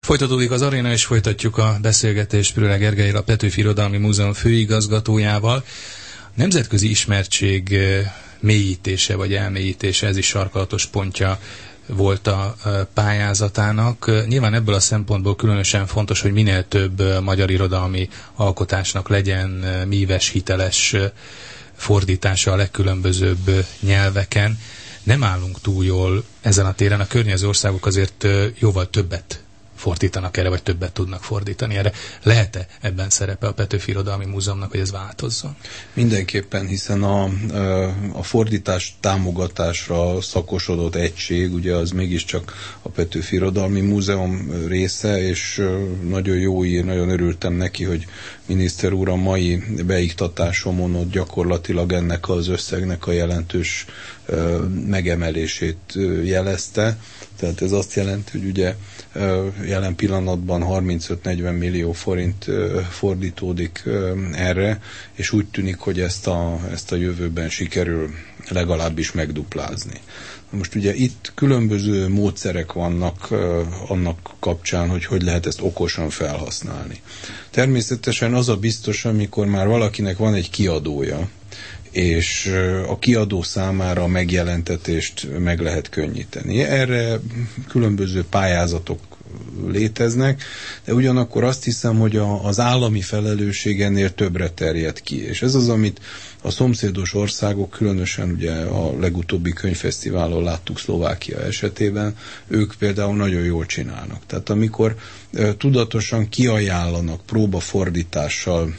Folytatódik az aréna, és folytatjuk a beszélgetést Pröle Gergellyel, a Petőfi Irodalmi Múzeum főigazgatójával. Nemzetközi ismertség mélyítése vagy elmélyítése, ez is sarkalatos pontja volt a pályázatának. Nyilván ebből a szempontból különösen fontos, hogy minél több magyar irodalmi alkotásnak legyen míves, hiteles fordítása a legkülönbözőbb nyelveken. Nem állunk túl jól ezen a téren, a környező országok azért jóval többet fordítanak erre, vagy többet tudnak fordítani erre. Lehet-e ebben szerepe a Petőfi Irodalmi Múzeumnak, hogy ez változzon? Mindenképpen, hiszen a fordítás támogatásra szakosodott egység, ugye az mégiscsak a Petőfi Irodalmi Múzeum része, és nagyon jó ír, nagyon örültem neki, hogy miniszter úr a mai beiktatásomon ott gyakorlatilag ennek az összegnek a jelentős megemelését jelezte. Tehát ez azt jelenti, hogy ugye jelen pillanatban 35-40 millió forint fordítódik erre, és úgy tűnik, hogy ezt a jövőben sikerül legalábbis megduplázni. Most ugye itt különböző módszerek vannak annak kapcsán, hogy lehet ezt okosan felhasználni. Természetesen az a biztos, amikor már valakinek van egy kiadója, és a kiadó számára a megjelentetést meg lehet könnyíteni. Erre különböző pályázatok léteznek, de ugyanakkor azt hiszem, hogy az állami felelősség ennél többre terjed ki. És ez az, amit a szomszédos országok, különösen ugye a legutóbbi könyvfesztiválon láttuk Szlovákia esetében, ők például nagyon jól csinálnak. Tehát amikor tudatosan kiajánlanak próbafordítással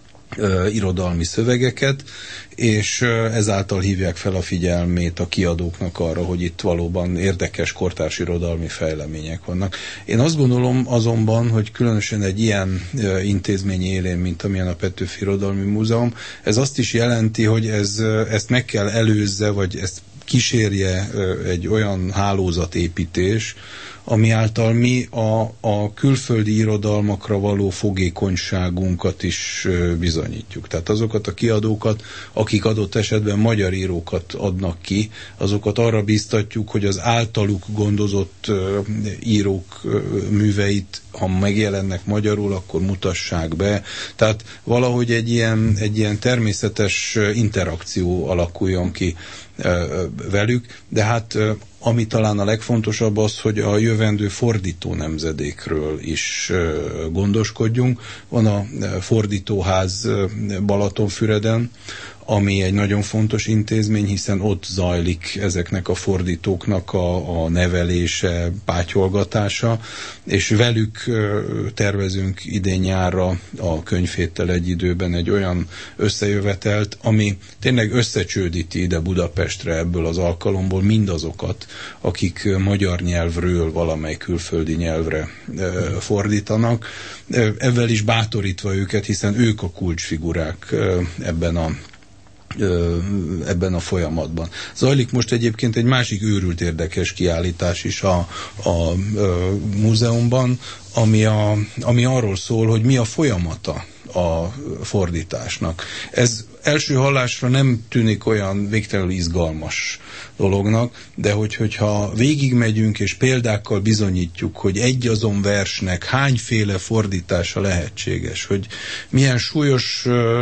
irodalmi szövegeket, és ezáltal hívják fel a figyelmét a kiadóknak arra, hogy itt valóban érdekes kortárs irodalmi fejlemények vannak. Én azt gondolom azonban, hogy különösen egy ilyen intézmény élén, mint amilyen a Petőfi Irodalmi Múzeum, ez azt is jelenti, hogy ezt meg kell előzze, vagy ezt kísérje egy olyan hálózatépítés, ami által mi a külföldi irodalmakra való fogékonyságunkat is bizonyítjuk. Tehát azokat a kiadókat, akik adott esetben magyar írókat adnak ki, azokat arra biztatjuk, hogy az általuk gondozott írók műveit, ha megjelennek magyarul, akkor mutassák be. Tehát valahogy egy ilyen természetes interakció alakuljon ki velük, de hát ami talán a legfontosabb az, hogy a jövendő fordító nemzedékről is gondoskodjunk. Van a fordítóház Balatonfüreden, ami egy nagyon fontos intézmény, hiszen ott zajlik ezeknek a fordítóknak a nevelése, pátyolgatása, és velük tervezünk idén nyárra a könyvhéttel egy időben egy olyan összejövetelt, ami tényleg összecsődíti ide Budapestre ebből az alkalomból mindazokat, akik magyar nyelvről valamely külföldi nyelvre fordítanak, ezzel is bátorítva őket, hiszen ők a kulcsfigurák ebben a folyamatban. Zajlik most egyébként egy másik őrült érdekes kiállítás is a múzeumban, ami arról szól, hogy mi a folyamata a fordításnak. Ez első hallásra nem tűnik olyan végtelenül izgalmas dolognak, de hogyha végigmegyünk és példákkal bizonyítjuk, hogy egy azon versnek hányféle fordítása lehetséges, hogy milyen súlyos,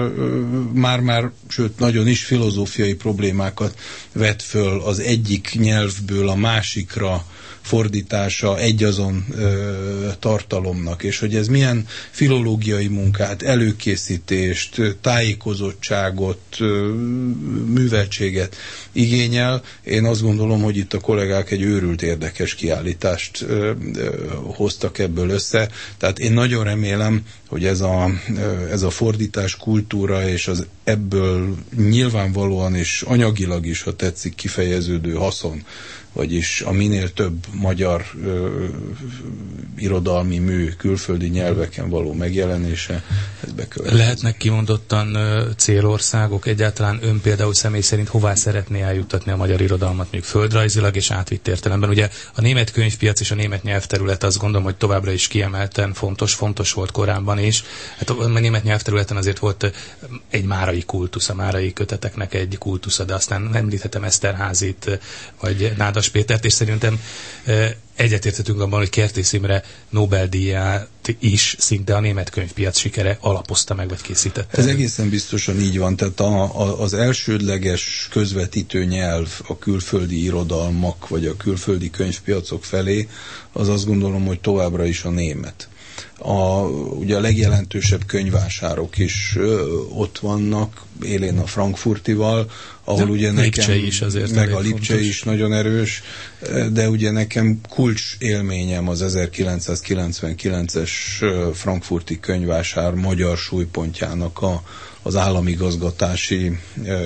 sőt nagyon is filozófiai problémákat vet föl az egyik nyelvből a másikra fordítása egyazon tartalomnak, és hogy ez milyen filológiai munkát, előkészítést, tájékozottságot, műveltséget igényel. Én azt gondolom, hogy itt a kollégák egy őrült érdekes kiállítást hoztak ebből össze. Tehát én nagyon remélem, hogy ez a fordítás kultúra és az ebből nyilvánvalóan és anyagilag is, ha tetszik, kifejeződő haszon, vagyis a minél több magyar irodalmi mű külföldi nyelveken való megjelenése, ez bekövetkezik. Lehetnek kimondottan célországok, egyáltalán ön például személy szerint hová szeretné eljuttatni a magyar irodalmat, mondjuk földrajzilag és átvitt értelemben? Ugye a német könyvpiac és a német nyelvterület, azt gondolom, hogy továbbra is kiemelten fontos volt korábban is. Hát a német nyelvterületen azért volt egy márai kultusz, a márai köteteknek egy kultusza, de aztán említhetem Eszterházit, vagy Nádas Farkas Pétert, és szerintem egyetértetünk abban, hogy Kertész Imre Nobel-díját is szinte a német könyvpiac sikere alapozta meg, vagy készítette. Ez egészen biztosan így van, tehát az elsődleges közvetítő nyelv a külföldi irodalmak, vagy a külföldi könyvpiacok felé, az azt gondolom, hogy továbbra is a német. Ugye a legjelentősebb könyvvásárok is ott vannak, élén a frankfurtival, ahol ugye nekem, is azért meg a Lipcsei is nagyon erős, de ugye nekem kulcs élményem az 1999-es frankfurti könyvvásár magyar súlypontjának az államigazgatási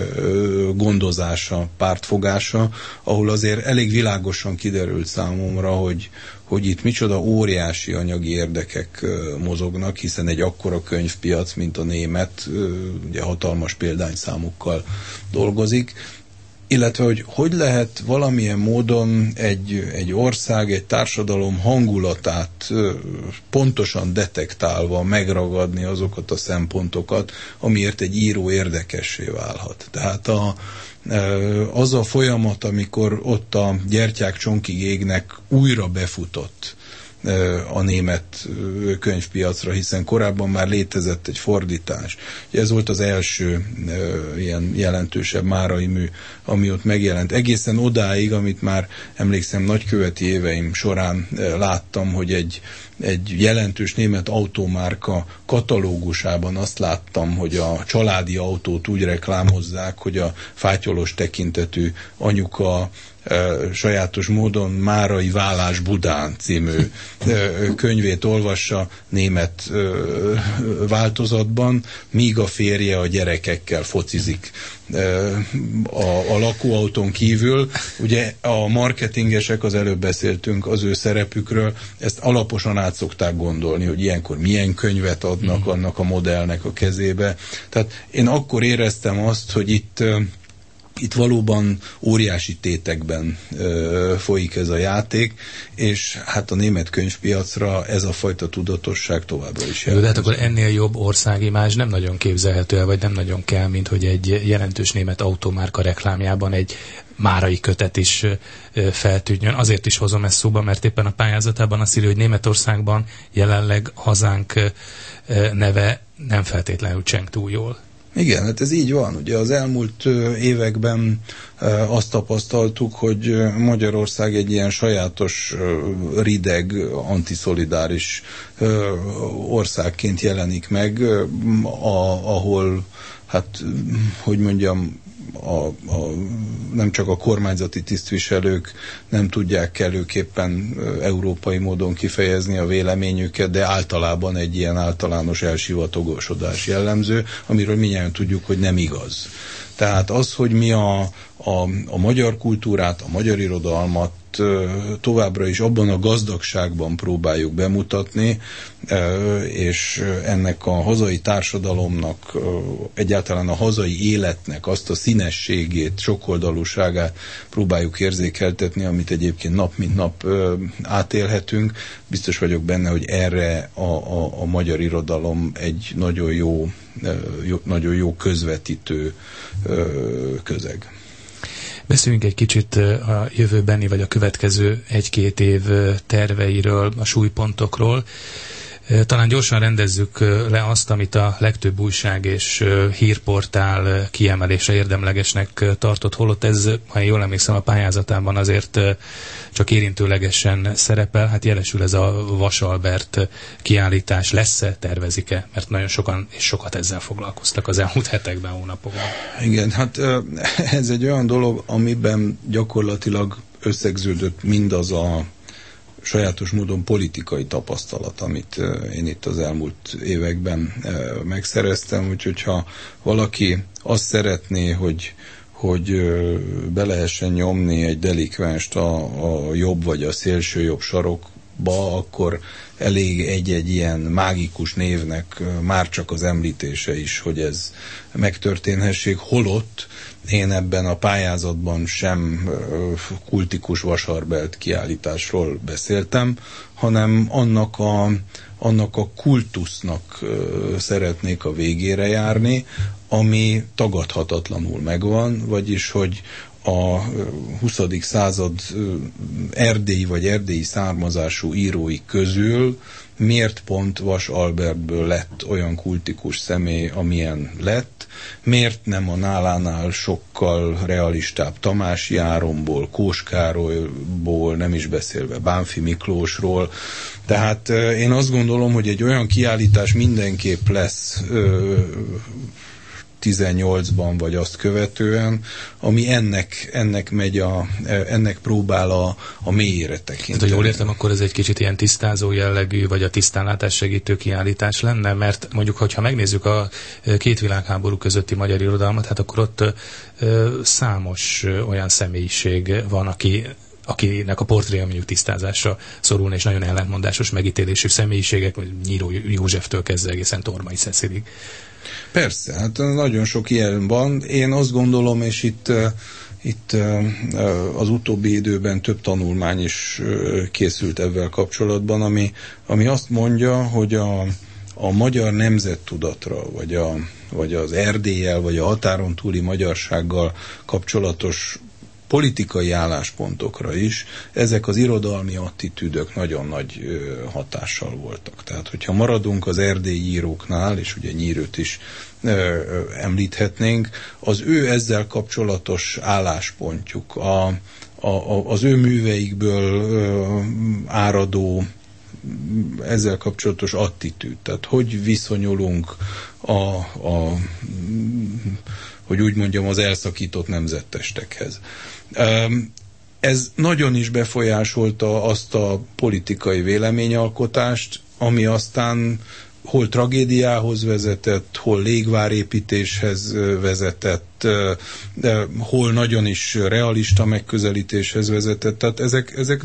gondozása, pártfogása, ahol azért elég világosan kiderült számomra, hogy itt micsoda óriási anyagi érdekek mozognak, hiszen egy akkora könyvpiac, mint a német, ugye hatalmas példányszámokkal dolgozik, illetve hogy lehet valamilyen módon egy ország, egy társadalom hangulatát pontosan detektálva megragadni azokat a szempontokat, amiért egy író érdekessé válhat. Tehát az a folyamat, amikor ott a gyertyák csonkig égnek, újra befutott a német könyvpiacra, hiszen korábban már létezett egy fordítás. Ez volt az első ilyen jelentősebb márai mű, ami ott megjelent. Egészen odáig, amit már emlékszem nagyköveti éveim során láttam, hogy egy jelentős német autómárka katalógusában azt láttam, hogy a családi autót úgy reklámozzák, hogy a fátyolos tekintetű anyuka sajátos módon Márai vállás Budán című könyvét olvassa német változatban, míg a férje a gyerekekkel focizik a lakóautón kívül. Ugye a marketingesek, az előbb beszéltünk az ő szerepükről, ezt alaposan át szokták gondolni, hogy ilyenkor milyen könyvet adnak annak a modellnek a kezébe. Tehát én akkor éreztem azt, hogy itt valóban óriási tétekben folyik ez a játék, és hát a német könyvpiacra ez a fajta tudatosság továbbra is jelent. De hát akkor ennél jobb országimázs nem nagyon képzelhető el, vagy nem nagyon kell, mint hogy egy jelentős német automárka reklámjában egy márai kötet is feltűnjön. Azért is hozom ezt szóba, mert éppen a pályázatában azt írja, hogy Németországban jelenleg hazánk neve nem feltétlenül cseng túl jól. Igen, hát ez így van. Ugye az elmúlt években azt tapasztaltuk, hogy Magyarország egy ilyen sajátos, rideg, antiszolidáris országként jelenik meg, ahol, hát, hogy mondjam, nem csak a kormányzati tisztviselők nem tudják kellőképpen európai módon kifejezni a véleményüket, de általában egy ilyen általános elsivatagosodás jellemző, amiről mindjárt tudjuk, hogy nem igaz. Tehát az, hogy mi a magyar kultúrát, a magyar irodalmat továbbra is abban a gazdagságban próbáljuk bemutatni, és ennek a hazai társadalomnak, egyáltalán a hazai életnek azt a színességét, sokoldalúságát próbáljuk érzékeltetni, amit egyébként nap mint nap átélhetünk. Biztos vagyok benne, hogy erre a magyar irodalom egy nagyon jó közvetítő közeg. Beszéljünk egy kicsit a jövőbeni, vagy a következő 1-2 év terveiről, a súlypontokról. Talán gyorsan rendezzük le azt, amit a legtöbb újság és hírportál kiemelésre érdemlegesnek tartott, holott ez, ha én jól emlékszem, a pályázatában azért csak érintőlegesen szerepel. Hát jelesül ez a Vasalbert kiállítás. Lesz-e, tervezik-e? Mert nagyon sokan és sokat ezzel foglalkoztak az elmúlt hetekben, hónapokban. Igen, hát ez egy olyan dolog, amiben gyakorlatilag összegződött mindaz a sajátos módon politikai tapasztalat, amit én itt az elmúlt években megszereztem, úgyhogy ha valaki azt szeretné, hogy be lehessen nyomni egy delikvenst a jobb vagy a szélső jobb sarokba, akkor elég egy ilyen mágikus névnek már csak az említése is, hogy ez megtörténhessék, holott én ebben a pályázatban sem kultikus Vasalbert kiállításról beszéltem, hanem annak a kultusznak szeretnék a végére járni, ami tagadhatatlanul megvan, vagyis hogy a 20. század erdélyi vagy erdélyi származású írói közül miért pont Vas Albertből lett olyan kultikus személy, amilyen lett, miért nem a nálánál sokkal realistább Tamási Áromból, Kós Károlyból, nem is beszélve Bánffy Miklósról. Tehát én azt gondolom, hogy egy olyan kiállítás mindenképp lesz 18-ban, vagy azt követően, ami ennek próbál a mélyére tekinteni. Hát, hogy jól értem, akkor ez egy kicsit ilyen tisztázó jellegű, vagy a tisztánlátás segítő kiállítás lenne, mert mondjuk, hogyha megnézzük a két világháború közötti magyar irodalmat, hát akkor ott számos olyan személyiség van, akinek a portréja mondjuk tisztázásra szorulna, és nagyon ellentmondásos megítélésű személyiségek, Nyíró Józseftől kezdve egészen Tormai Cecilig. Persze, hát nagyon sok ilyen van. Én azt gondolom, és itt az utóbbi időben több tanulmány is készült ezzel kapcsolatban, ami azt mondja, hogy a magyar nemzettudatra, vagy az Erdéllyel, vagy a határon túli magyarsággal kapcsolatos politikai álláspontokra is ezek az irodalmi attitűdök nagyon nagy hatással voltak. Tehát, hogyha maradunk az erdélyi íróknál, és ugye Nyírőt is említhetnénk, az ő ezzel kapcsolatos álláspontjuk, az ő műveikből áradó ezzel kapcsolatos attitűd, tehát hogy viszonyulunk hogy úgy mondjam, az elszakított nemzettestekhez. Ez nagyon is befolyásolta azt a politikai véleményalkotást, ami aztán hol tragédiához vezetett, hol légvárépítéshez vezetett, hol nagyon is realista megközelítéshez vezetett. Tehát ezek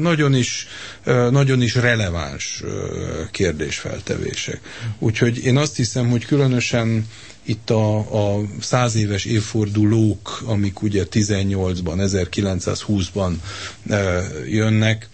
nagyon is releváns kérdésfeltevések. Úgyhogy én azt hiszem, hogy különösen itt a 100 éves évfordulók, amik ugye 18-ban, 1920-ban jönnek,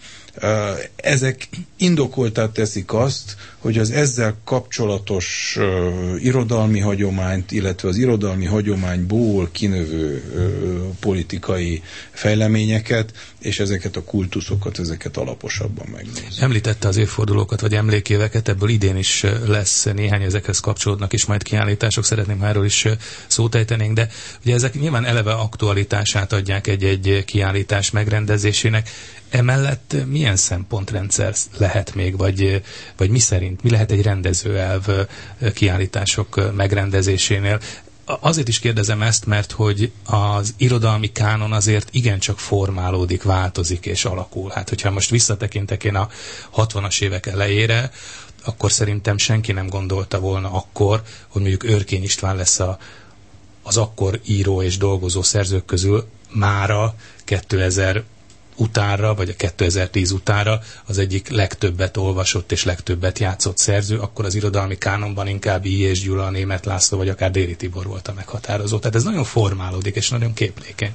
ezek indokoltá teszik azt, hogy az ezzel kapcsolatos irodalmi hagyományt, illetve az irodalmi hagyományból kinövő politikai fejleményeket, és ezeket a kultuszokat, ezeket alaposabban megnézni. Említette az évfordulókat, vagy emlékéveket, ebből idén is lesz néhány, ezekhez kapcsolódnak is majd kiállítások, szeretném, ha erről is szót ejtenénk, de ugye ezek nyilván eleve aktualitását adják egy kiállítás megrendezésének. Emellett milyen szempontrendszer lehet még, vagy mi szerint, mi lehet egy rendezőelv kiállítások megrendezésénél? Azért is kérdezem ezt, mert hogy az irodalmi kánon azért igencsak formálódik, változik és alakul. Hát, hogyha most visszatekintek én a 60-as évek elejére, akkor szerintem senki nem gondolta volna akkor, hogy mondjuk Örkény István lesz az akkor író és dolgozó szerzők közül mára 2000 utánra, vagy a 2010 utánra az egyik legtöbbet olvasott és legtöbbet játszott szerző, akkor az irodalmi kánonban inkább I. és Gyula, Németh László, vagy akár Déri Tibor volt a meghatározó. Tehát ez nagyon formálódik, és nagyon képlékeny.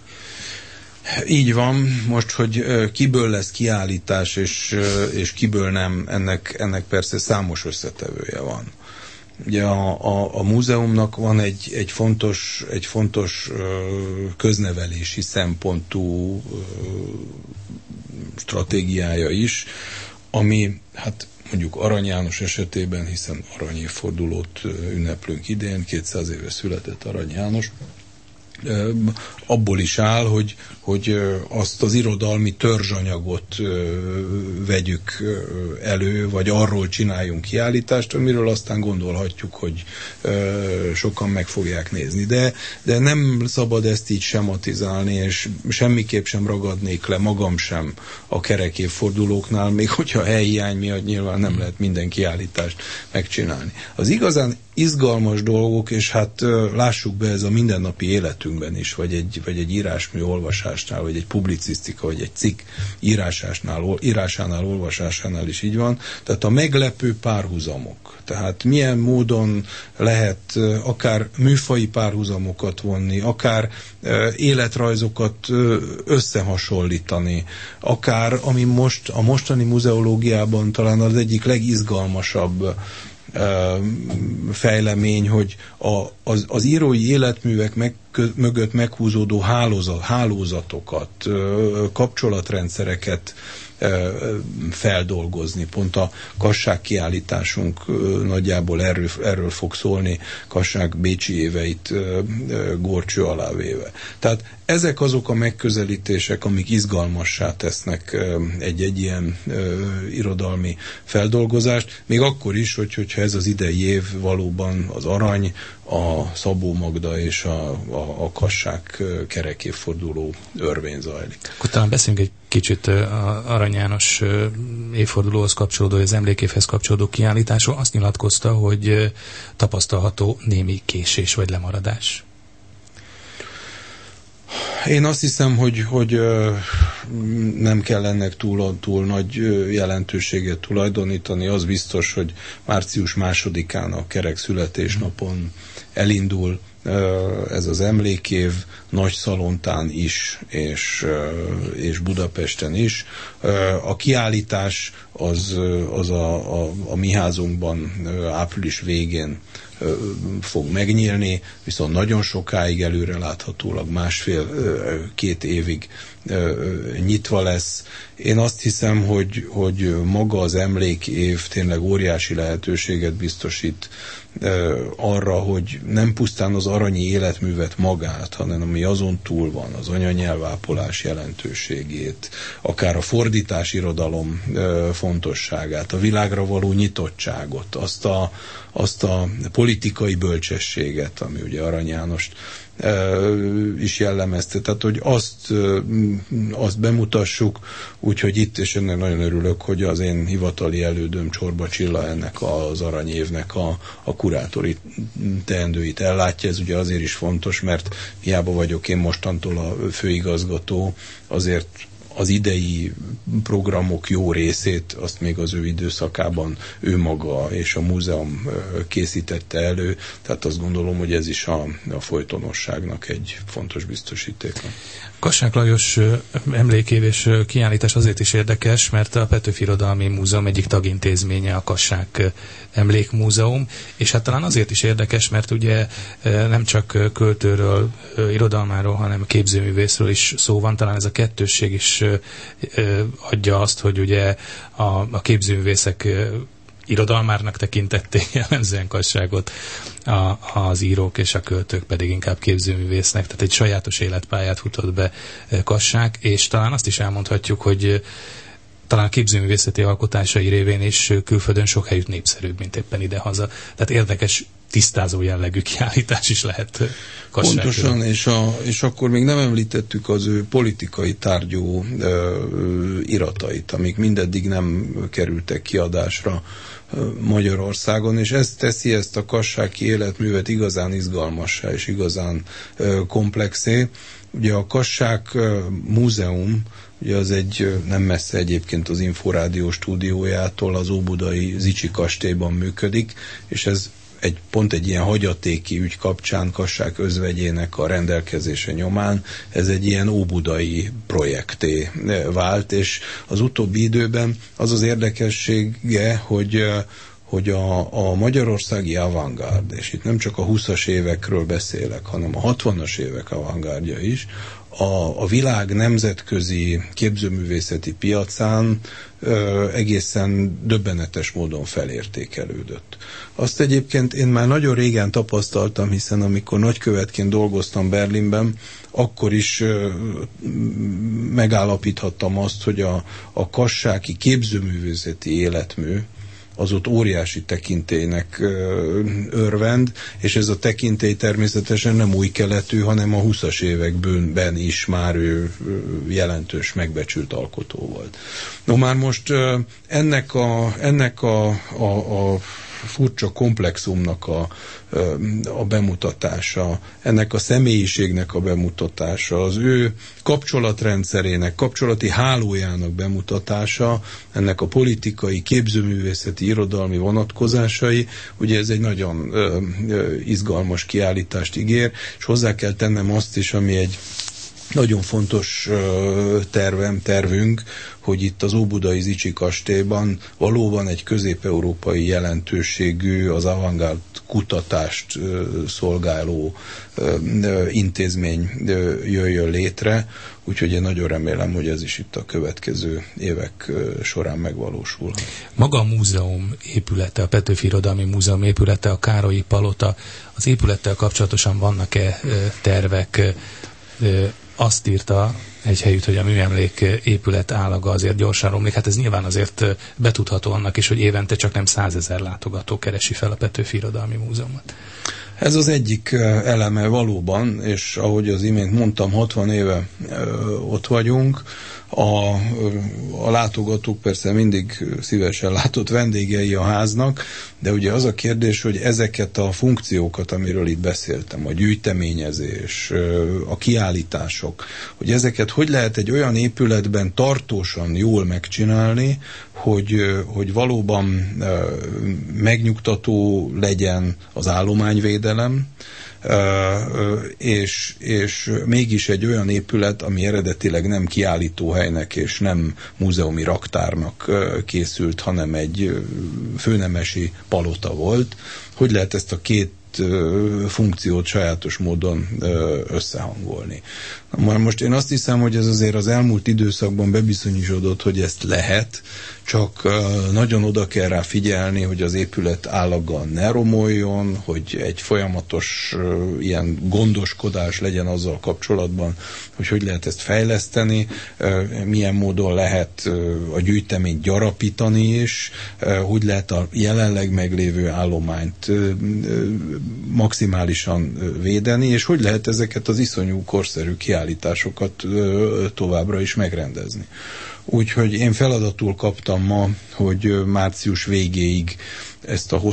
Így van, most, hogy kiből lesz kiállítás, és kiből nem, ennek persze számos összetevője van. Ugye a múzeumnak van egy fontos köznevelési szempontú stratégiája is, ami hát mondjuk Arany János esetében, hiszen aranyévfordulót ünneplünk idén, 200 éve született Arany János, abból is áll, hogy azt az irodalmi törzsanyagot vegyük elő, vagy arról csináljunk kiállítást, amiről aztán gondolhatjuk, hogy sokan meg fogják nézni. De nem szabad ezt így sematizálni, és semmiképp sem ragadnék le magam sem a kerek évfordulóknál, még hogyha helyhiány miatt nyilván nem lehet minden kiállítást megcsinálni. Az igazán izgalmas dolgok, és hát lássuk be, ez a mindennapi életünkben is, vagy egy írásmű olvasásnál, vagy egy publicisztika, vagy egy cikk írásánál, olvasásánál is így van. Tehát a meglepő párhuzamok. Tehát milyen módon lehet akár műfaji párhuzamokat vonni, akár életrajzokat összehasonlítani, akár, ami most a mostani muzeológiában talán az egyik legizgalmasabb fejlemény, hogy az írói életművek mögött meghúzódó hálózatokat, kapcsolatrendszereket feldolgozni. Pont a Kassák kiállításunk nagyjából erről fog szólni, Kassák bécsi éveit górcső alá véve. Tehát ezek azok a megközelítések, amik izgalmassá tesznek egy ilyen irodalmi feldolgozást, még akkor is, hogyha ez az idei év valóban az Arany, a Szabó Magda és a Kassák kerekévforduló örvén zajlik. Akkor talán beszéljünk egy kicsit Arany János évfordulóhoz kapcsolódó, az emlékévhez kapcsolódó kiállításról. Azt nyilatkozta, hogy tapasztalható némi késés vagy lemaradás. Én azt hiszem, hogy nem kell ennek túl nagy jelentőséget tulajdonítani. Az biztos, hogy március 2-án a kerek születésnapon elindul ez az emlékév, Nagyszalontán is, és Budapesten is. A kiállítás az a mi házunkban április végén fog megnyílni, viszont nagyon sokáig előreláthatólag 1,5-2 évig nyitva lesz. Én azt hiszem, hogy maga az emlékév tényleg óriási lehetőséget biztosít arra, hogy nem pusztán az aranyi életművet magát, hanem ami azon túl van, az anyanyelvápolás jelentőségét, akár a fordítás irodalom fontosságát, a világra való nyitottságot, azt a politikai bölcsességet, ami ugye Arany Jánost is jellemezte. Tehát, hogy azt bemutassuk, úgyhogy itt, és ennek nagyon örülök, hogy az én hivatali elődöm Csorba Csilla ennek az Arany évnek a kurátori teendőit ellátja. Ez ugye azért is fontos, mert hiába vagyok én mostantól a főigazgató, azért az idei programok jó részét, azt még az ő időszakában ő maga és a múzeum készítette elő, tehát azt gondolom, hogy ez is a folytonosságnak egy fontos biztosítéka. Kassák Lajos emlékév és kiállítás azért is érdekes, mert a Petőfi Irodalmi Múzeum egyik tagintézménye a Kassák Emlékmúzeum, és hát talán azért is érdekes, mert ugye nem csak költőről, irodalmáról, hanem képzőművészről is szó van, talán ez a kettősség is adja azt, hogy ugye a képzőművészek irodalmárnak tekintették jellemzően Kasságot, az írók és a költők pedig inkább képzőművésznek, tehát egy sajátos életpályát futott be Kassák, és talán azt is elmondhatjuk, hogy talán a képzőművészeti alkotásai révén is külföldön sok helyütt népszerűbb, mint éppen idehaza. Tehát érdekes, tisztázó jellegű kiállítás is lehet Kassák. Pontosan, és akkor még nem említettük az ő politikai tárgyú iratait, amik mindeddig nem kerültek kiadásra Magyarországon, és ez teszi ezt a kassáki életművet igazán izgalmassá és igazán komplexé. Ugye a Kassák Múzeum, ugye az egy nem messze egyébként az Inforádió stúdiójától, az óbudai Zichy kastélyban működik, és ez pont egy ilyen hagyatéki ügy kapcsán, Kassák özvegyének a rendelkezése nyomán ez egy ilyen óbudai projekté vált, és az utóbbi időben az érdekessége, hogy a magyarországi avantgárd, és itt nem csak a 20-as évekről beszélek, hanem a 60-as évek avantgárdja is, a világ nemzetközi képzőművészeti piacán egészen döbbenetes módon felértékelődött. Azt egyébként én már nagyon régen tapasztaltam, hiszen amikor nagykövetként dolgoztam Berlinben, akkor is megállapíthattam azt, hogy a kassáki képzőművészeti életmű az ott óriási tekintélynek örvend, és ez a tekintély természetesen nem új keletű, hanem a 20-as években is már ő jelentős, megbecsült alkotó volt. No már most ennek a furcsa komplexumnak a bemutatása, ennek a személyiségnek a bemutatása, az ő kapcsolatrendszerének, kapcsolati hálójának bemutatása, ennek a politikai, képzőművészeti, irodalmi vonatkozásai, ugye ez egy nagyon izgalmas kiállítást ígér, és hozzá kell tennem azt is, ami egy nagyon fontos tervünk, hogy itt az óbudai Zichy kastélyban valóban egy közép-európai jelentőségű, az avantgárd kutatást szolgáló intézmény jöjjön létre, úgyhogy én nagyon remélem, hogy ez is itt a következő évek során megvalósul. Maga a múzeum épülete, a Petőfi Irodalmi Múzeum épülete, a Károlyi Palota, az épülettel kapcsolatosan vannak-e tervek? Azt írta egy helyütt, hogy a műemlék épület állaga azért gyorsan romlik. Hát ez nyilván azért betudható annak is, hogy évente csak nem 100 000 látogató keresi fel a Petőfi Irodalmi Múzeumot. Ez az egyik eleme valóban, és ahogy az imént mondtam, 60 éve ott vagyunk. A látogatók persze mindig szívesen látott vendégei a háznak, de ugye az a kérdés, hogy ezeket a funkciókat, amiről itt beszéltem, a gyűjteményezés, a kiállítások, hogy ezeket hogy lehet egy olyan épületben tartósan jól megcsinálni, hogy valóban megnyugtató legyen az állományvédelem, és mégis egy olyan épület, ami eredetileg nem kiállítóhelynek és nem múzeumi raktárnak készült, hanem egy főnemesi palota volt. Hogy lehet ezt a két funkciót sajátos módon összehangolni? Most én azt hiszem, hogy ez azért az elmúlt időszakban bebizonyosodott, hogy ezt lehet, csak nagyon oda kell rá figyelni, hogy az épület állaga ne romoljon, hogy egy folyamatos ilyen gondoskodás legyen azzal kapcsolatban, hogy lehet ezt fejleszteni, milyen módon lehet a gyűjteményt gyarapítani is, hogy lehet a jelenleg meglévő állományt maximálisan védeni, és hogy lehet ezeket az iszonyú korszerű kiállításokat továbbra is megrendezni. Úgyhogy én feladatul kaptam ma, hogy március végéig ezt a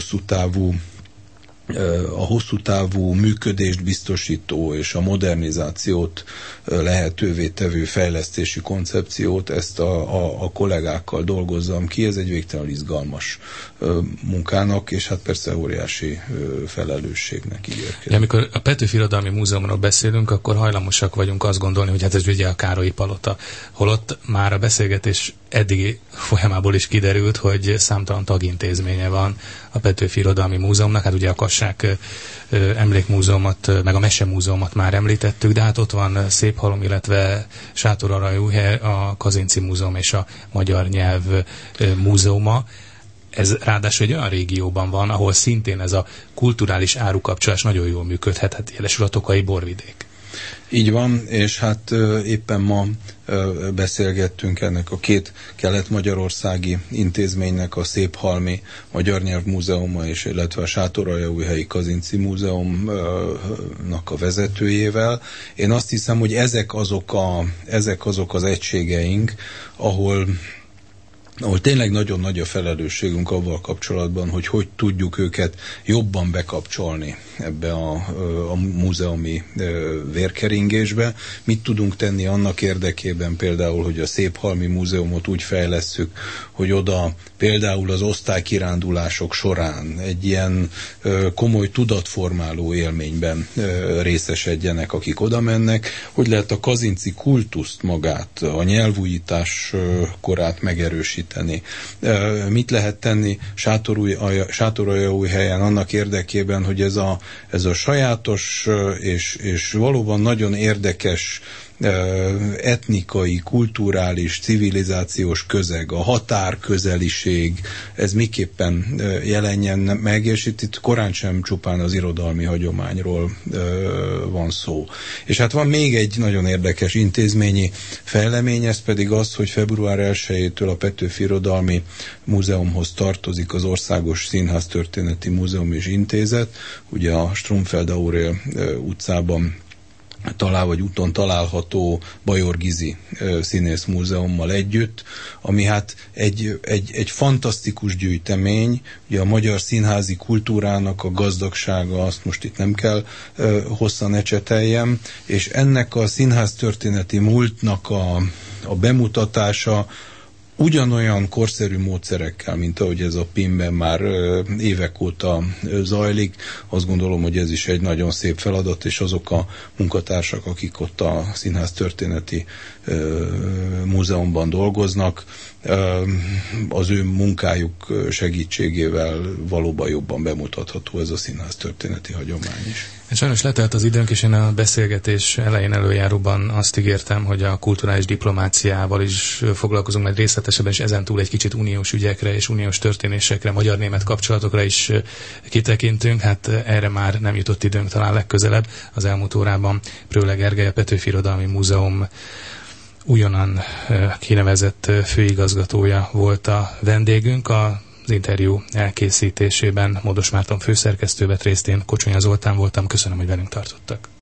hosszú távú működést biztosító és a modernizációt lehetővé tevő fejlesztési koncepciót, ezt a kollégákkal dolgozzam ki. Ez egy végtelenül izgalmas munkának, és hát persze óriási felelősségnek ígérkezik. Ja, amikor a Petőfi Irodalmi Múzeumról beszélünk, akkor hajlamosak vagyunk azt gondolni, hogy hát ez ugye a Károlyi Palota, holott már a beszélgetés eddigi folyamából is kiderült, hogy számtalan tagintézménye van a Petőfi Irodalmi Múzeumnak. Hát ugye a Kassák Emlékmúzeumot, meg a Mesemúzeumot már említettük, de hát ott van Széphalom, illetve Sátoraljaújhely, a Kazinczy Múzeum és a Magyar Nyelv Múzeuma. Ez ráadásul egy olyan régióban van, ahol szintén ez a kulturális árukapcsolás nagyon jól működhet, hát jelesül a Tokaji borvidék. Így van, és hát éppen ma beszélgettünk ennek a két kelet-magyarországi intézménynek, a Széphalmi Magyar Nyelv Múzeuma, és illetve a Sátoraljaújhelyi Kazinczy Múzeumnak a vezetőjével. Én azt hiszem, hogy ezek azok az egységeink, ahol tényleg nagyon nagy a felelősségünk avval kapcsolatban, hogy tudjuk őket jobban bekapcsolni ebbe a múzeumi vérkeringésbe. Mit tudunk tenni annak érdekében például, hogy a Széphalmi Múzeumot úgy fejlesszük, hogy oda például az osztálykirándulások során egy ilyen komoly tudatformáló élményben részesedjenek, akik oda mennek, hogy lehet a kazinczy kultuszt magát, a nyelvújítás korát megerősíteni. Mit lehet tenni Sátoraljaújhelyen annak érdekében, hogy ez a sajátos és valóban nagyon érdekes etnikai, kulturális, civilizációs közeg, a határközeliség, ez miképpen jelenjen meg, és itt korán sem csupán az irodalmi hagyományról van szó. És hát van még egy nagyon érdekes intézményi fejlemény, ez pedig az, hogy február 1-től a Petőfi Irodalmi Múzeumhoz tartozik az Országos Színháztörténeti Múzeum és Intézet, ugye a Stromfeld Aurél utcában vagy úton található Bajor Gizi színészmúzeummal együtt, ami hát egy fantasztikus gyűjtemény, ugye a magyar színházi kultúrának a gazdagsága, azt most itt nem kell hosszan ecseteljem, és ennek a színháztörténeti múltnak a bemutatása ugyanolyan korszerű módszerekkel, mint ahogy ez a PIM-ben már évek óta zajlik. Azt gondolom, hogy ez is egy nagyon szép feladat, és azok a munkatársak, akik ott a Színház Történeti Múzeumban dolgoznak, az ő munkájuk segítségével valóban jobban bemutatható ez a színház történeti hagyomány is. Sajnos letelt az időnk, és én a beszélgetés elején előjáróban azt ígértem, hogy a kulturális diplomáciával is foglalkozunk majd részletesebben, és ezentúl egy kicsit uniós ügyekre és uniós történésekre, magyar-német kapcsolatokra is kitekintünk. Hát erre már nem jutott időnk, talán legközelebb. Az elmúlt órában Prölle Gergely, a Petőfi Irodalmi Múzeum újonnan kinevezett főigazgatója volt a vendégünk. Az interjú elkészítésében Módos Márton főszerkesztő vett részt, én Kocsonya Zoltán voltam. Köszönöm, hogy velünk tartottak.